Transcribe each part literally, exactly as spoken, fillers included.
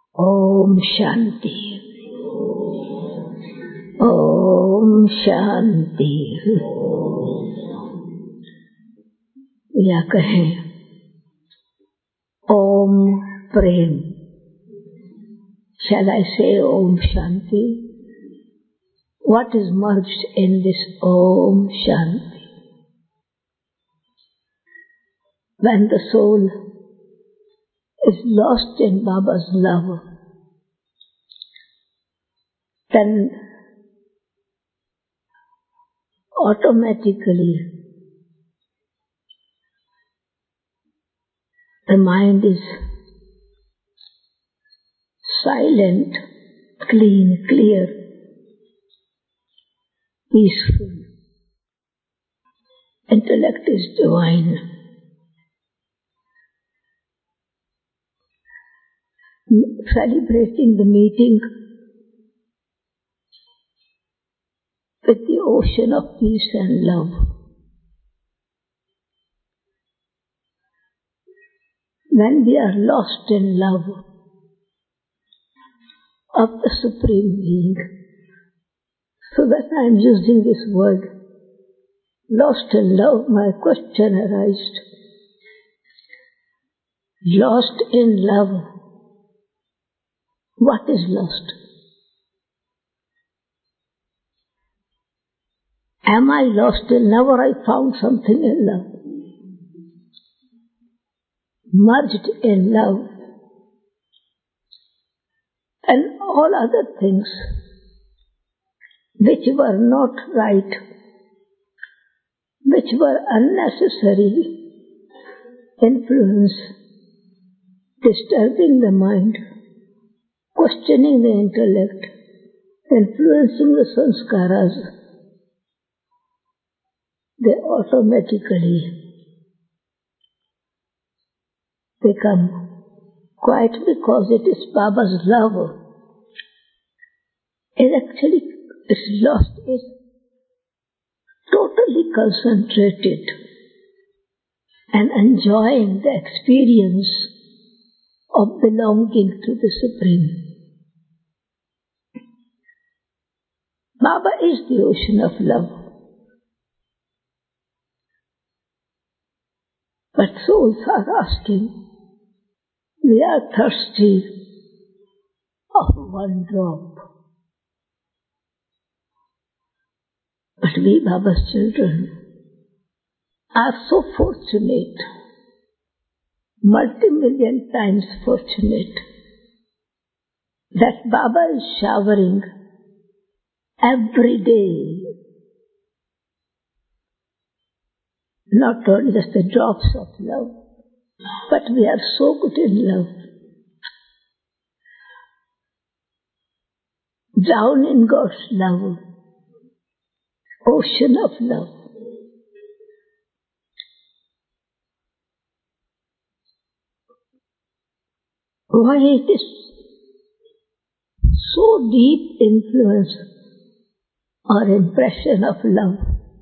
Om Shanti. Om Shanti. या कहें Om Prem. Shall I say Om Shanti? What is merged in this Om Shanti? When the soul is lost in Baba's love, then automatically the mind is silent, clean, clear, peaceful. Intellect is divine. Celebrating the meeting with the ocean of peace and love. When we are lost in love of the Supreme Being, so that I am using this word, lost in love, my question arises. Lost in love, what is lost? Am I lost in love or I found something in love? Merged in love, and all other things which were not right, which were unnecessary influence, disturbing the mind, questioning the intellect, influencing the sanskaras, they automatically become quiet because it is Baba's love. It actually is lost, is totally concentrated and enjoying the experience of belonging to the Supreme. Baba is the ocean of love. But souls are asking, we are thirsty of one drop. But we, Baba's children, are so fortunate, multi-million times fortunate, that Baba is showering every day, not only just the drops of love, but we are so good in love. Drown in God's love, ocean of love. Why it is so deep influence or impression of love?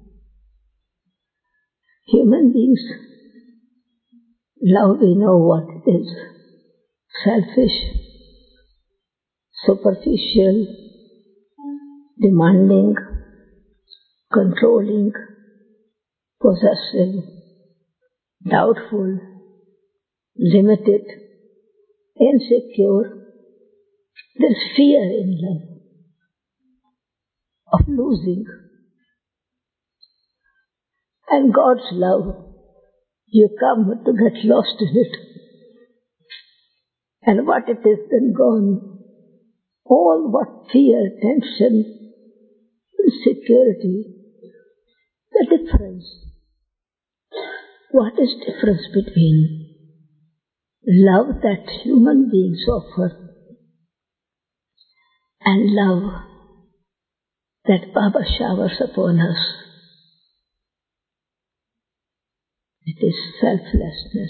Human beings, love, we know what it is. Selfish, superficial, demanding, controlling, possessive, doubtful, limited, insecure. There is fear in love of losing. And God's love, you come to get lost in it. And what it is then gone, all what fear, tension, insecurity, the difference. What is difference between love that human beings offer and love that Baba showers upon us? It is selflessness.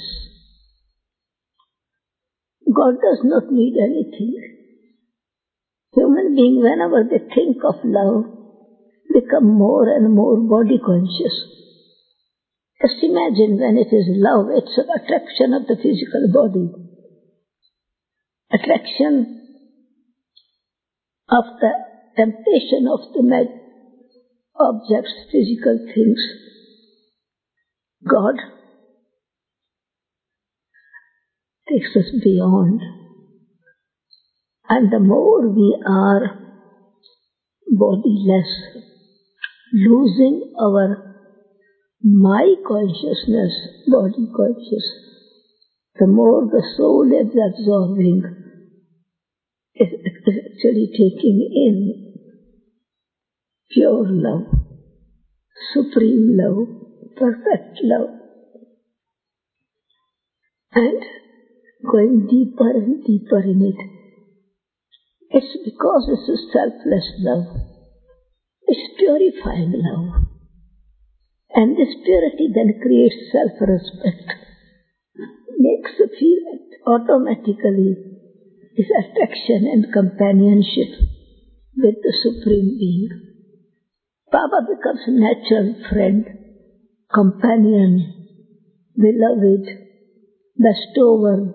God does not need anything. Human beings, whenever they think of love, become more and more body conscious. Just imagine when it is love, it's an attraction of the physical body. attraction of the temptation of the ma- objects, physical things. God takes us beyond. And the more we are bodiless, losing our my consciousness, body conscious, the more the soul is absorbing, is actually taking in pure love, supreme love, perfect love, and going deeper and deeper in it. It's because this is selfless love. It's purifying love. And this purity then creates self-respect, makes you feel automatically this attraction and companionship with the Supreme Being. Baba becomes a natural friend, companion, beloved, bestower.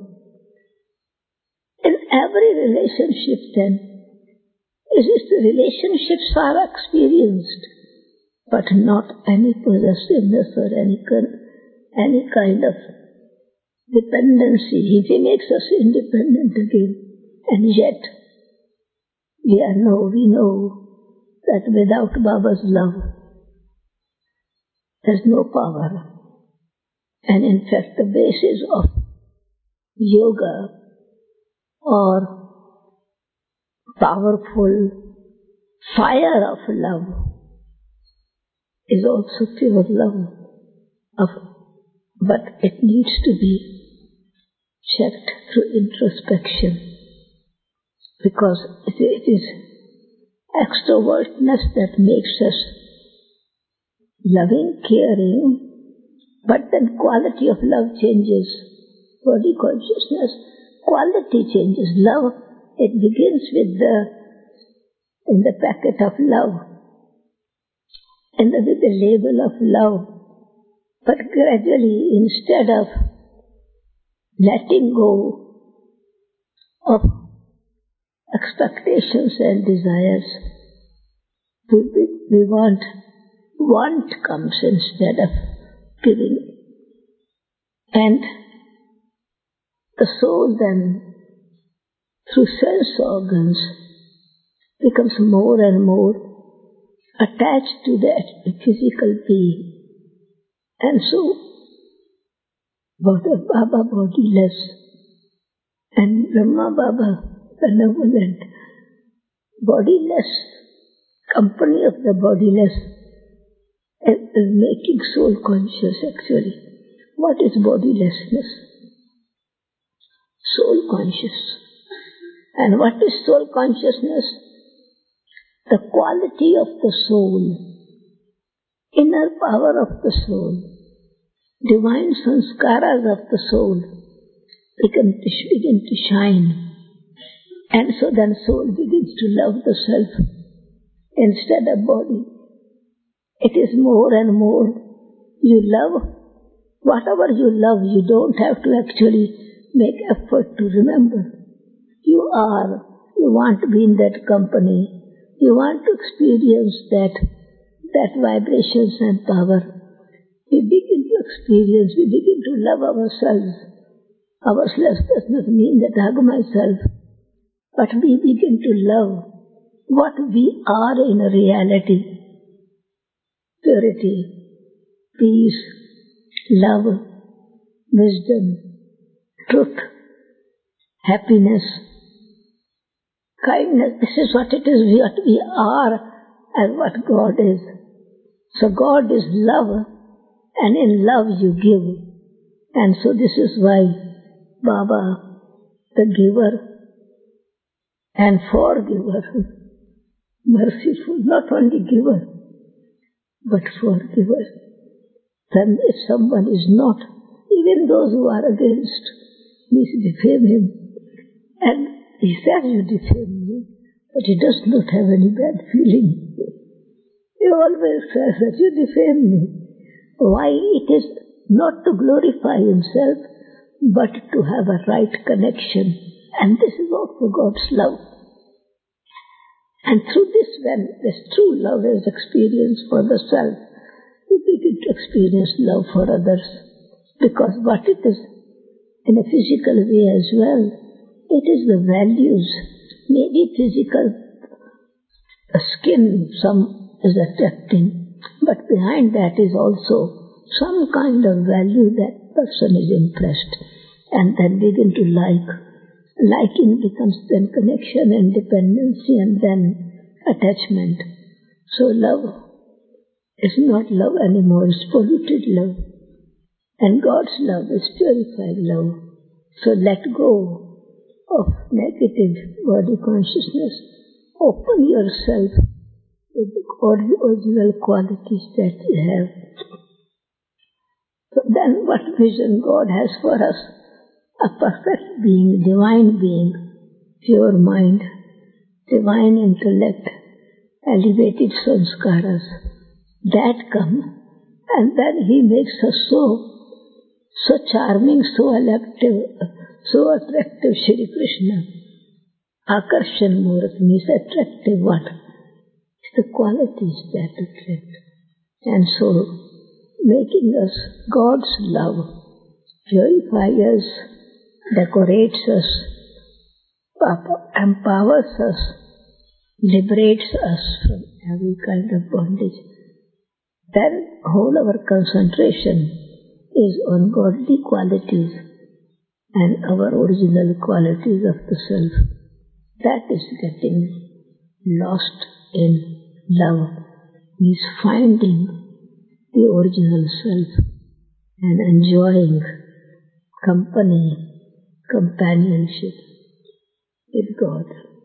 In every relationship then, it is the relationships are experienced, but not any possessiveness or any, any kind of dependency. He makes us independent again. And yet, we are know, we know that without Baba's love, there's no power. And in fact, the basis of yoga or powerful fire of love is also pure love, of, but it needs to be checked through introspection, because it is extrovertness that makes us loving, caring, but then quality of love changes, body consciousness, quality changes. Love, it begins with the, in the packet of love, and with the label of love, but gradually, instead of letting go of expectations and desires, we, we, we want, want comes instead of giving. And the soul then, through sense organs, becomes more and more attached to that physical being. And so, Baba bodiless and Brahma Baba benevolent, bodiless, company of the bodiless, is making soul conscious actually. What is bodilessness? Soul conscious. And what is soul consciousness? The quality of the soul, inner power of the soul, divine sanskaras of the soul begin to, begin to shine. And so then soul begins to love the self instead of body. It is more and more you love. Whatever you love, you don't have to actually make effort to remember. You are, you want to be in that company. You want to experience that, that vibrations and power. We begin to experience, we begin to love ourselves. Ourselves does not mean that I hug myself, but we begin to love what we are in reality. Purity, peace, love, wisdom, truth, happiness, kindness. This is what it is, what we are and what God is. So God is love, and in love you give. And so this is why Baba, the giver and forgiver, merciful, not only giver, but forgiver. Then if someone is not, even those who are against me defame him, and he says you defame me, but he does not have any bad feeling. He always says that you defame me. Why? It is not to glorify himself, but to have a right connection And this is also God's love. And through this, when this true love is experienced for the self, we begin to experience love for others. Because what it is, in a physical way as well, it is the values, maybe physical skin, some is attracting, but behind that is also some kind of value that person is impressed, and then begin to like. Liking becomes then connection and dependency and then attachment. So love is not love anymore, it's polluted love. And God's love is purified love. So let go of negative body consciousness. Open yourself with the original qualities that you have. So then what vision God has for us? A perfect being, divine being, pure mind, divine intellect, elevated sanskaras. That come, and then He makes us so So charming, so attractive, so attractive, Shri Krishna. Akarshan Murat means attractive what? It's the qualities that attract. And so, making us God's love, purifies us, decorates us, empowers us, liberates us from every kind of bondage. Then whole our concentration is on godly qualities and our original qualities of the self. That is getting lost in love, means finding the original self and enjoying company, companionship with God.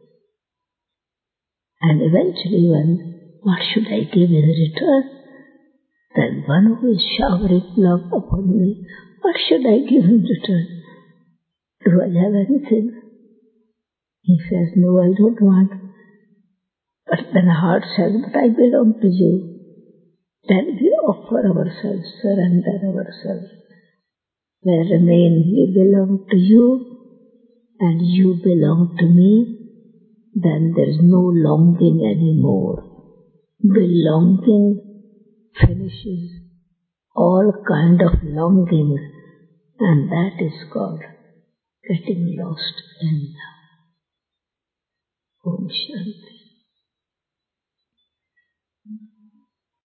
And eventually when, what should I give in return? Then one who is showering love upon me, what should I give in return? Do I have anything? He says, no, I don't want. But then heart says, but I belong to you. Then we offer ourselves, surrender ourselves. Where remain, we belong to you and you belong to me. Then there is no longing anymore. Belonging finishes all kind of longing, and that is called getting lost in love. Om Shanti.